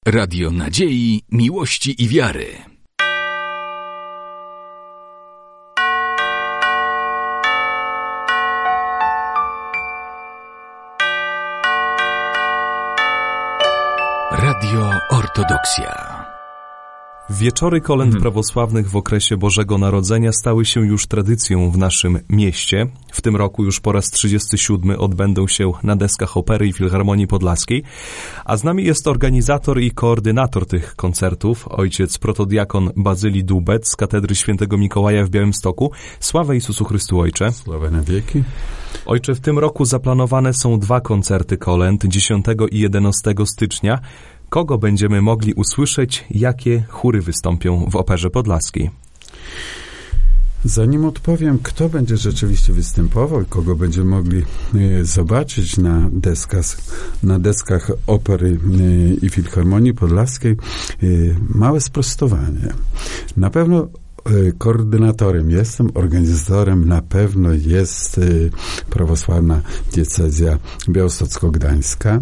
Radio Nadziei, Miłości i Wiary. Radio Ortodoksja. Wieczory kolęd prawosławnych w okresie Bożego Narodzenia stały się już tradycją w naszym mieście. W tym roku już po raz 37 odbędą się na deskach Opery i Filharmonii Podlaskiej, a z nami jest organizator i koordynator tych koncertów, ojciec protodiakon Bazylii Dubec z Katedry Świętego Mikołaja w Białymstoku. Sława Jezusu Chrystu, Ojcze. Sława na wieki. Ojcze, w tym roku zaplanowane są 2 koncerty kolęd, 10 i 11 stycznia. Kogo będziemy mogli usłyszeć? Jakie chóry wystąpią w Operze Podlaskiej? Zanim odpowiem, kto będzie rzeczywiście występował i kogo będziemy mogli zobaczyć na deskach Opery i Filharmonii Podlaskiej, małe sprostowanie. Na pewno koordynatorem jestem, organizatorem na pewno jest prawosławna diecezja białostocko-gdańska.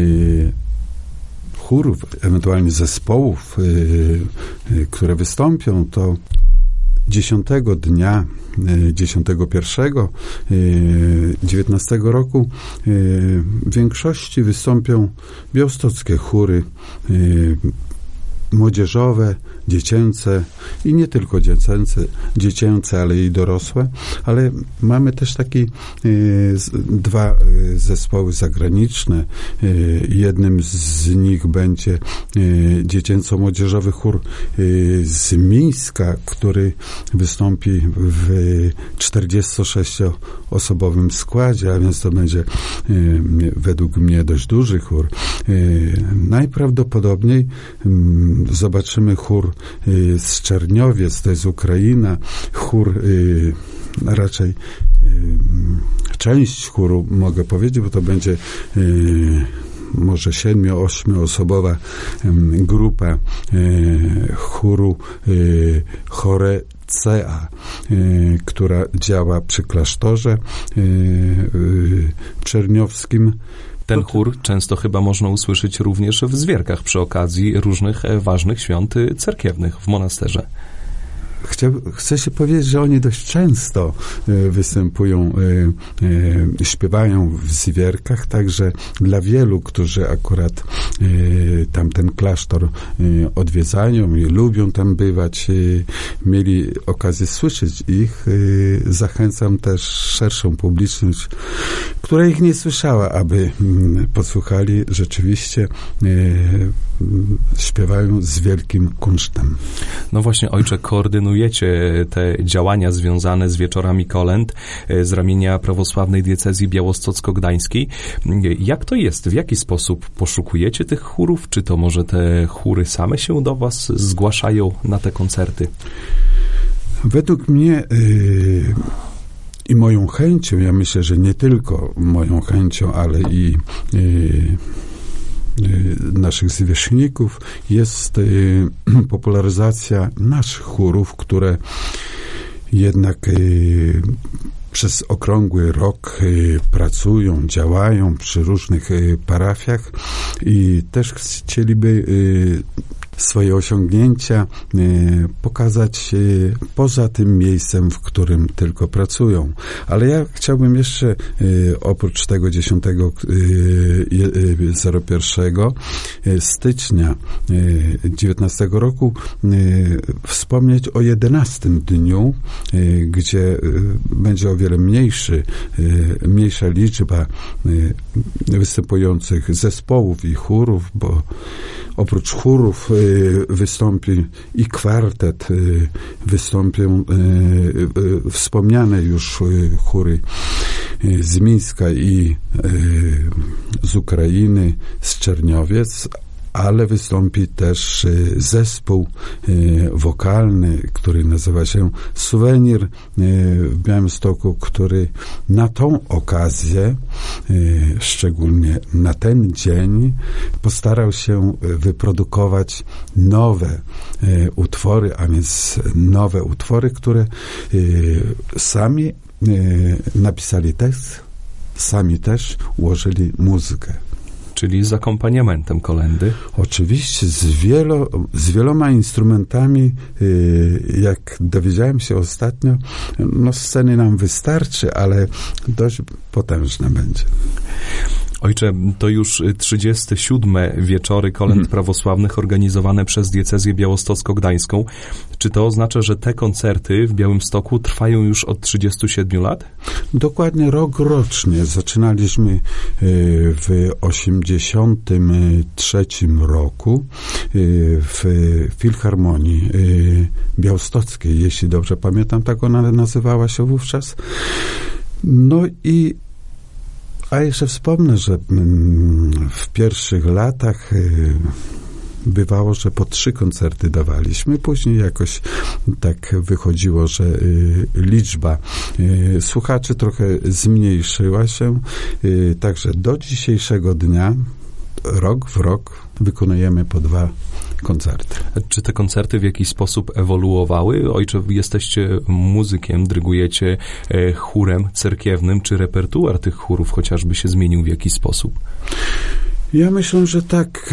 Chórów, ewentualnie zespołów, które wystąpią, to 10 dnia, 10.1.19 roku w większości wystąpią białostockie chóry młodzieżowe, dziecięce i nie tylko dziecięce, ale i dorosłe, ale mamy też takie 2 zespoły zagraniczne. Jednym z nich będzie dziecięco-młodzieżowy chór z Mińska, który wystąpi w 46-osobowym składzie, a więc to będzie według mnie dość duży chór. Najprawdopodobniej zobaczymy chór z Czerniowiec, to jest Ukraina, chór raczej część chóru mogę powiedzieć, bo to będzie może 7-8 osobowa grupa chóru Chorecea, która działa przy klasztorze czerniowskim. Ten chór często chyba można usłyszeć również w zwierkach przy okazji różnych ważnych świąt cerkiewnych w monasterze. Chcę się powiedzieć, że oni dość często występują, śpiewają w zwierkach, także dla wielu, którzy akurat tamten klasztor odwiedzają i lubią tam bywać, mieli okazję słyszeć ich. Zachęcam też szerszą publiczność, która ich nie słyszała, aby posłuchali. Rzeczywiście śpiewają z wielkim kunsztem. No właśnie, Ojcze, koordynujecie te działania związane z wieczorami kolęd z ramienia prawosławnej diecezji białostocko-gdańskiej. Jak to jest? W jaki sposób poszukujecie tych chórów? Czy to może te chóry same się do was zgłaszają na te koncerty? Według mnie i moją chęcią, ja myślę, że nie tylko moją chęcią, ale i naszych zwierzchników jest popularyzacja naszych chórów, które jednak przez okrągły rok pracują, działają przy różnych parafiach i też chcieliby swoje osiągnięcia pokazać poza tym miejscem, w którym tylko pracują. Ale ja chciałbym jeszcze oprócz tego 10.01 stycznia 19 roku wspomnieć o 11 dniu, gdzie będzie o wiele mniejsza liczba występujących zespołów i chórów, bo oprócz chórów wystąpi i kwartet, wystąpią wspomniane już chóry z Mińska i z Ukrainy, z Czerniowiec, ale wystąpi też zespół wokalny, który nazywa się Suwenir w Białymstoku, który na tą okazję, szczególnie na ten dzień, postarał się wyprodukować nowe utwory, a więc nowe utwory, które sami napisali tekst, sami też ułożyli muzykę. Czyli z akompaniamentem kolendy. Oczywiście, z wieloma instrumentami, jak dowiedziałem się ostatnio, no sceny nam wystarczy, ale dość potężne będzie. Ojcze, to już 37. wieczory kolęd prawosławnych organizowane przez diecezję białostocko-gdańską. Czy to oznacza, że te koncerty w Białymstoku trwają już od 37 lat? Dokładnie rok rocznie. Zaczynaliśmy w 83 roku w Filharmonii Białostockiej, jeśli dobrze pamiętam, tak ona nazywała się wówczas. No i a jeszcze wspomnę, że w pierwszych latach bywało, że po 3 koncerty dawaliśmy. Później jakoś tak wychodziło, że liczba słuchaczy trochę zmniejszyła się. Także do dzisiejszego dnia, rok w rok, wykonujemy po 2 koncerty. Czy te koncerty w jakiś sposób ewoluowały? Ojcze, jesteście muzykiem, dyrygujecie chórem cerkiewnym. Czy repertuar tych chórów chociażby się zmienił w jakiś sposób? Ja myślę, że tak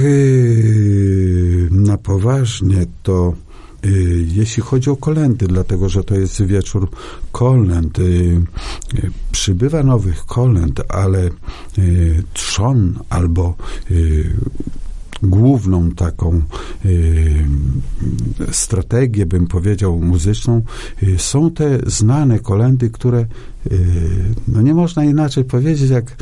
na poważnie to jeśli chodzi o kolędy, dlatego że to jest wieczór kolęd, przybywa nowych kolęd, ale trzon albo główną taką strategię, bym powiedział, muzyczną, są te znane kolędy, które no nie można inaczej powiedzieć, jak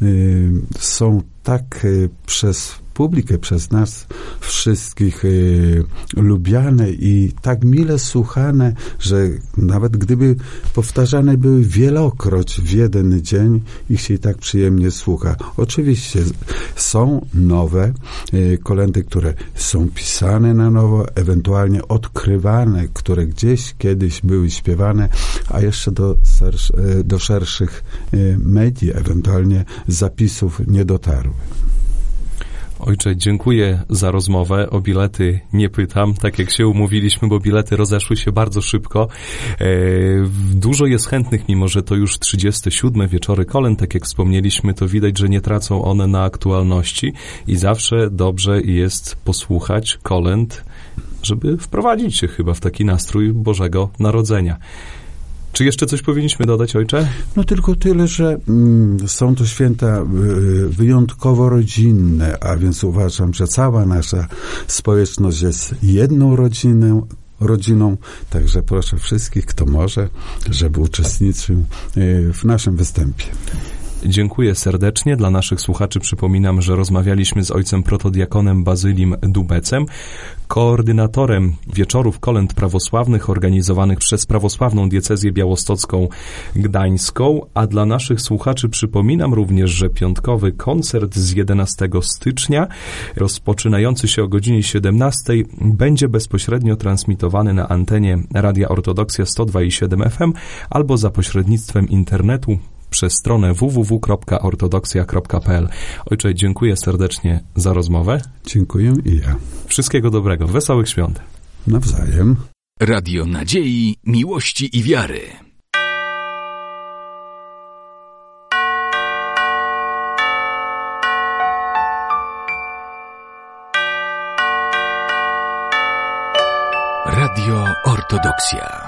są tak przez publikę, przez nas wszystkich lubiane i tak mile słuchane, że nawet gdyby powtarzane były wielokroć w jeden dzień, ich się i tak przyjemnie słucha. Oczywiście są nowe kolędy, które są pisane na nowo, ewentualnie odkrywane, które gdzieś kiedyś były śpiewane, a jeszcze do szerszych medii, ewentualnie zapisów nie dotarły. Ojcze, dziękuję za rozmowę. O bilety nie pytam, tak jak się umówiliśmy, bo bilety rozeszły się bardzo szybko. Dużo jest chętnych, mimo że to już 37. wieczory kolęd, tak jak wspomnieliśmy, to widać, że nie tracą one na aktualności i zawsze dobrze jest posłuchać kolęd, żeby wprowadzić się chyba w taki nastrój Bożego Narodzenia. Czy jeszcze coś powinniśmy dodać, ojcze? No tylko tyle, że są to święta wyjątkowo rodzinne, a więc uważam, że cała nasza społeczność jest jedną rodziną, także proszę wszystkich, kto może, żeby uczestniczył w naszym występie. Dziękuję serdecznie. Dla naszych słuchaczy przypominam, że rozmawialiśmy z ojcem protodiakonem Bazylim Dubecem, koordynatorem wieczorów kolęd prawosławnych organizowanych przez prawosławną diecezję białostocką gdańską, a dla naszych słuchaczy przypominam również, że piątkowy koncert z 11 stycznia, rozpoczynający się o godzinie 17, będzie bezpośrednio transmitowany na antenie Radia Ortodoksja 102,7 FM albo za pośrednictwem internetu przez stronę www.ortodoksja.pl. Ojcze, dziękuję serdecznie za rozmowę. Dziękuję i ja. Wszystkiego dobrego. Wesołych świąt. Nawzajem. Radio nadziei, miłości i wiary. Radio Ortodoksja.